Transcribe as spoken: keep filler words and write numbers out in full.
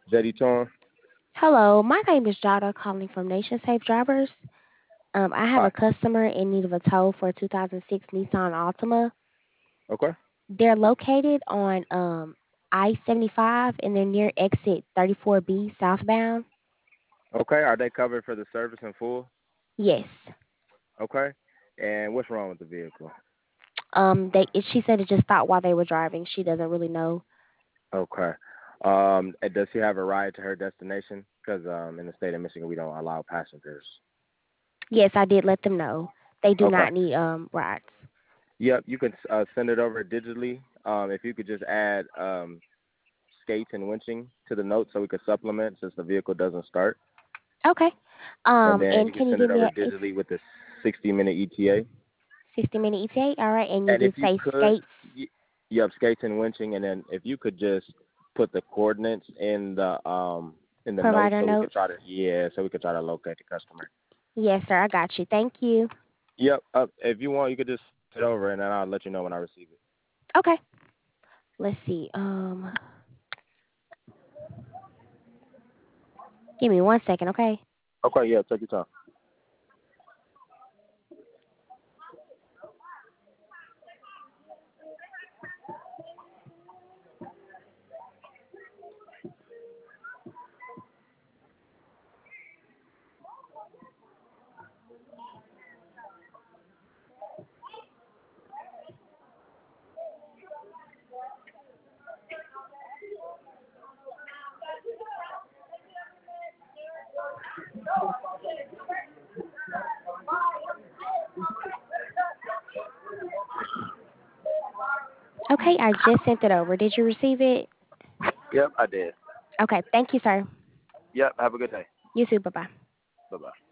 J D Torn. Hello, my name is Jada calling from Nation Safe Drivers. Um, I have Hi. a customer in need of a tow for a two thousand six Nissan Altima. Okay. They're located on um, I seventy-five and they're near exit thirty-four B southbound. Okay. Are they covered for the service in full? Yes. Okay. And what's wrong with the vehicle? Um, they she said it just stopped while they were driving. She doesn't really know. Okay. Um, and does she have a ride to her destination? Because um, in the state of Michigan, we don't allow passengers. Yes, I did let them know. They do Okay. not need um rides. Yep. You can uh, send it over digitally. Um, if you could just add um, skates and winching to the note so we could supplement since the vehicle doesn't start. Okay. And Um, then and you can can you send it give me over a it's digitally with the sixty minute E T A. sixty minute E T A? All right, and you And if did you say could, skates y- you have skates and winching, and then if you could just put the coordinates in the um in the notes provider so we could notes. try to yeah, so we could try to locate the customer. Yes, sir. I got you. Thank you. Yep. Uh, if you want, you could just sit over, and then I'll let you know when I receive it. Okay. Let's see. Um, give me one second, okay? Okay. Yeah. Take your time. Okay, I just sent it over. Did you receive it? Yep. I did. Okay. Thank you, sir. Yep. Have a good day. You too. Bye bye. Bye bye.